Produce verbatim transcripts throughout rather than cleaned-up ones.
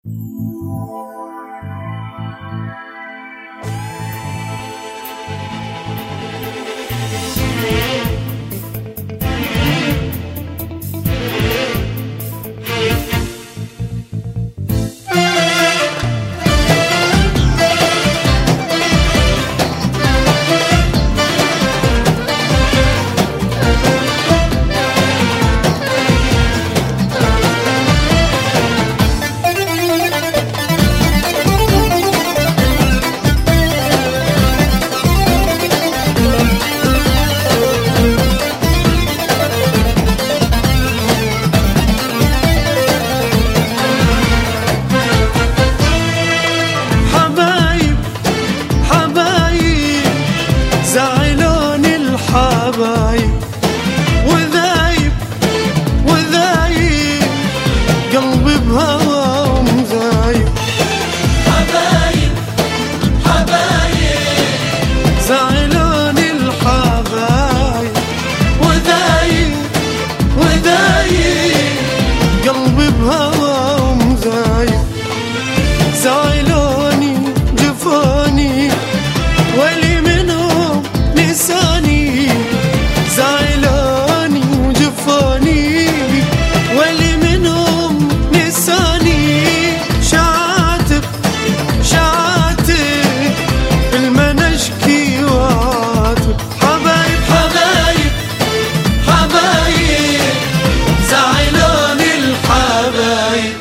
حبايب وذايب وذايب قلبي بهواهم ذايب. حبايب حبايب زعلون الحبايب وذايب وذايب قلبي بهواهم ذايب. زعلوني جفوني ولي منهم لساني. زعلوني وجفوني ولي منهم لساني. شعاتب شعاتب بالمنشكي وعاتب. حبايب حبايب حبايب زعلوني الحبايب.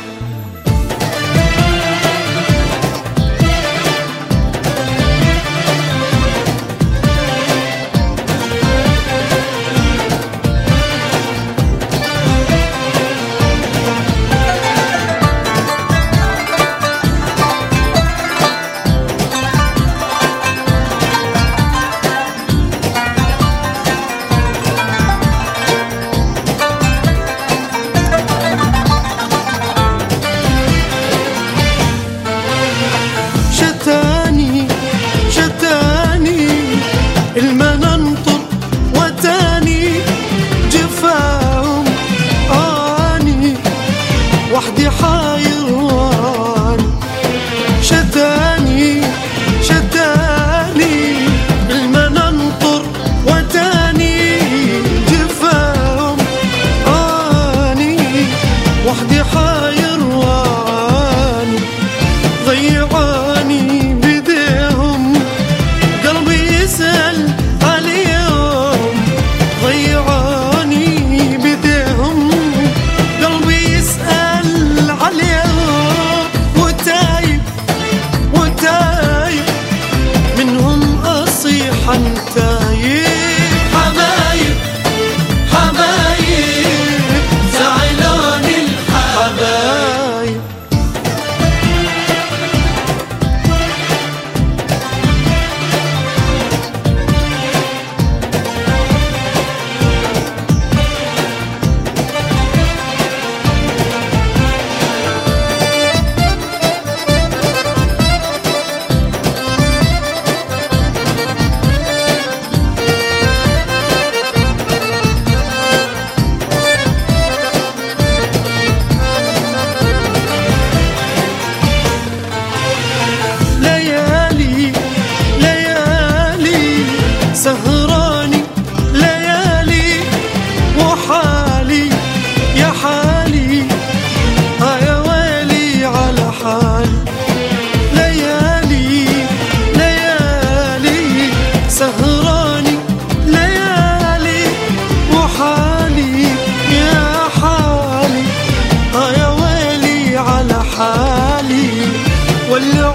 شتاني شتاني المننطر وتاني جفاهم آني وحدي حيران. شتاني شتاني المننطر وتاني جفاهم آني وحدي حيران. ضيعوني بديهم قلبي يسأل عليهم. ضيعوني بديهم قلبي يسأل عليهم. وتايب وتايب منهم أصيح تايب. حبايب حبايب زعلوني الحبايب. سهراني ليالي وحالي يا حالي. ها يا ويلي على حالي. ليالي ليالي سهراني ليالي وحالي يا حالي. ها يا ويلي على حالي. واللي